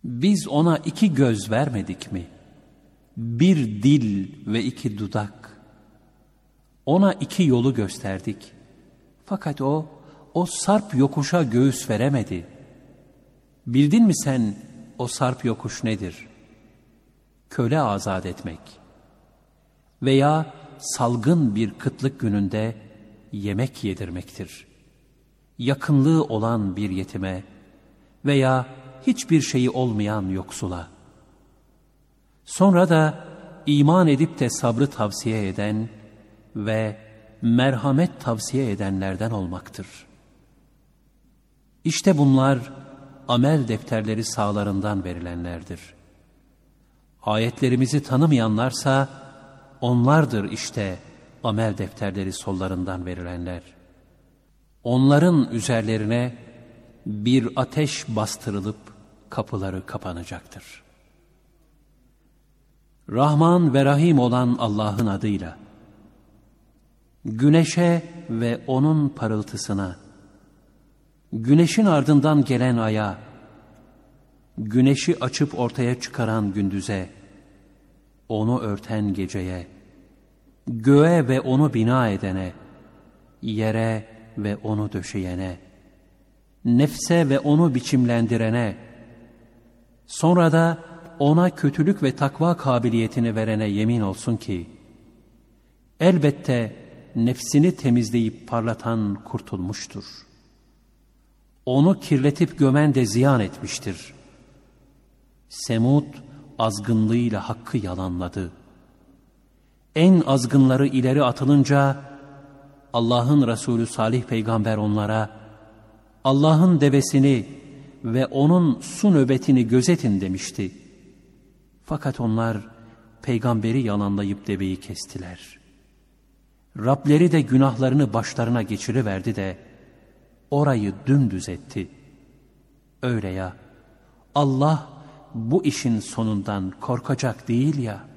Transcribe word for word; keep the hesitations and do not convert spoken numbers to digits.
Biz ona iki göz vermedik mi? Bir dil ve iki dudak. Ona iki yolu gösterdik. Fakat o, o sarp yokuşa göğüs veremedi. Bildin mi sen o sarp yokuş nedir? Köle azat etmek. Veya salgın bir kıtlık gününde yemek yedirmektir. Yakınlığı olan bir yetime veya hiçbir şeyi olmayan yoksula. Sonra da iman edip de sabrı tavsiye eden ve merhamet tavsiye edenlerden olmaktır. İşte bunlar amel defterleri sağlarından verilenlerdir. Ayetlerimizi tanımayanlarsa onlardır işte amel defterleri sollarından verilenler. Onların üzerlerine bir ateş bastırılıp kapıları kapanacaktır. Rahman ve Rahim olan Allah'ın adıyla, güneşe ve onun parıltısına, güneşin ardından gelen aya, güneşi açıp ortaya çıkaran gündüze, onu örten geceye, göğe ve onu bina edene, yere ve onu döşeyene, nefse ve onu biçimlendirene, sonra da ona kötülük ve takva kabiliyetini verene yemin olsun ki, elbette nefsini temizleyip parlatan kurtulmuştur. Onu kirletip gömen de ziyan etmiştir. Semud azgınlığıyla hakkı yalanladı. En azgınları ileri atılınca Allah'ın Resulü Salih peygamber onlara Allah'ın devesini ve onun su nöbetini gözetin demişti. Fakat onlar peygamberi yalanlayıp deveyi kestiler. Rableri de günahlarını başlarına geçiriverdi de orayı dümdüz etti. Öyle ya, Allah bu işin sonundan korkacak değil ya.